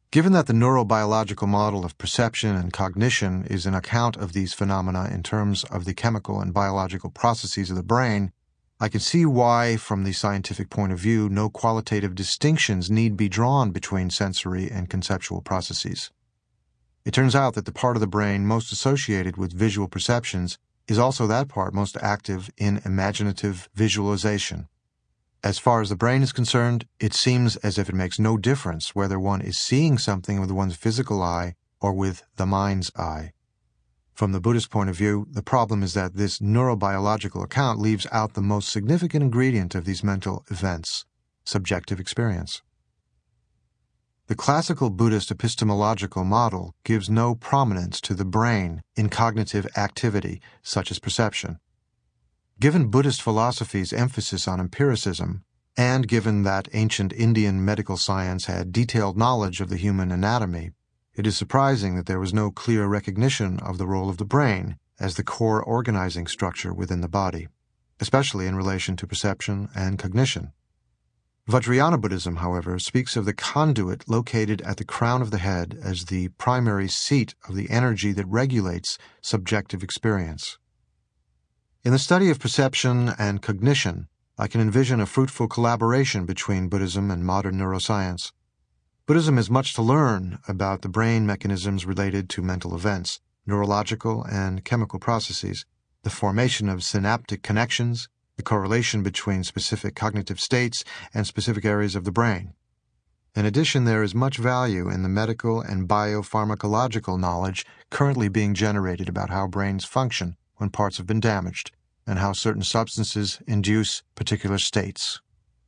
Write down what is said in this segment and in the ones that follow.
Given that the neurobiological model of perception and cognition is an account of these phenomena in terms of the chemical and biological processes of the brain, I can see why, from the scientific point of view, no qualitative distinctions need be drawn between sensory and conceptual processes. It turns out that the part of the brain most associated with visual perceptions is also that part most active in imaginative visualization. As far as the brain is concerned, it seems as if it makes no difference whether one is seeing something with one's physical eye or with the mind's eye. From the Buddhist point of view, the problem is that this neurobiological account leaves out the most significant ingredient of these mental events, subjective experience. The classical Buddhist epistemological model gives no prominence to the brain in cognitive activity, such as perception. Given Buddhist philosophy's emphasis on empiricism, and given that ancient Indian medical science had detailed knowledge of the human anatomy, it is surprising that there was no clear recognition of the role of the brain as the core organizing structure within the body, especially in relation to perception and cognition. Vajrayana Buddhism, however, speaks of the conduit located at the crown of the head as the primary seat of the energy that regulates subjective experience. In the study of perception and cognition, I can envision a fruitful collaboration between Buddhism and modern neuroscience. Buddhism has much to learn about the brain mechanisms related to mental events, neurological and chemical processes, the formation of synaptic connections, the correlation between specific cognitive states and specific areas of the brain. In addition, there is much value in the medical and biopharmacological knowledge currently being generated about how brains function when parts have been damaged, and how certain substances induce particular states.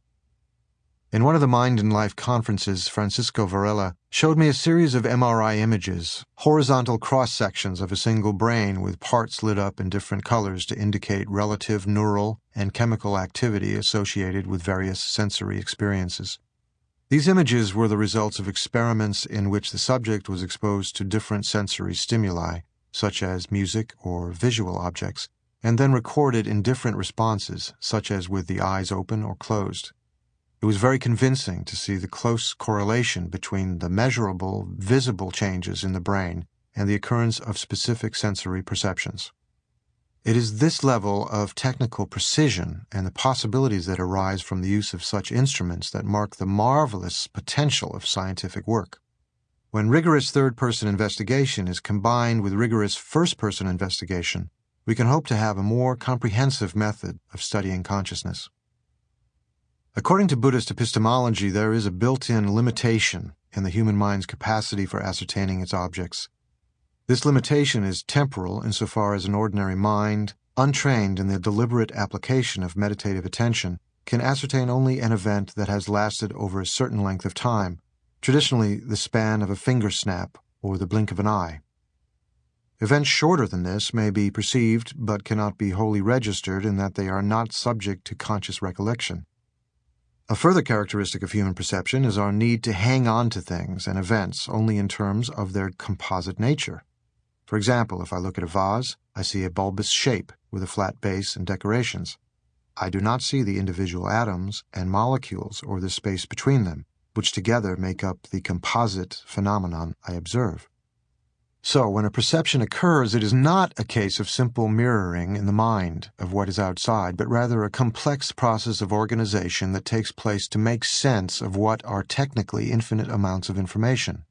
In one of the Mind and Life conferences, Francisco Varela showed me a series of MRI images, horizontal cross-sections of a single brain with parts lit up in different colors to indicate relative neural and chemical activity associated with various sensory experiences. These images were the results of experiments in which the subject was exposed to different sensory stimuli, such as music or visual objects, and then recorded in different responses, such as with the eyes open or closed. It was very convincing to see the close correlation between the measurable, visible changes in the brain and the occurrence of specific sensory perceptions. It is this level of technical precision and the possibilities that arise from the use of such instruments that mark the marvelous potential of scientific work. When rigorous third-person investigation is combined with rigorous first-person investigation, we can hope to have a more comprehensive method of studying consciousness. According to Buddhist epistemology, there is a built-in limitation in the human mind's capacity for ascertaining its objects. This limitation is temporal insofar as an ordinary mind, untrained in the deliberate application of meditative attention, can ascertain only an event that has lasted over a certain length of time, traditionally the span of a finger snap or the blink of an eye. Events shorter than this may be perceived but cannot be wholly registered in that they are not subject to conscious recollection. A further characteristic of human perception is our need to hang on to things and events only in terms of their composite nature. For example, if I look at a vase, I see a bulbous shape with a flat base and decorations. I do not see the individual atoms and molecules or the space between them, which together make up the composite phenomenon I observe. So, when a perception occurs, it is not a case of simple mirroring in the mind of what is outside, but rather a complex process of organization that takes place to make sense of what are technically infinite amounts of information.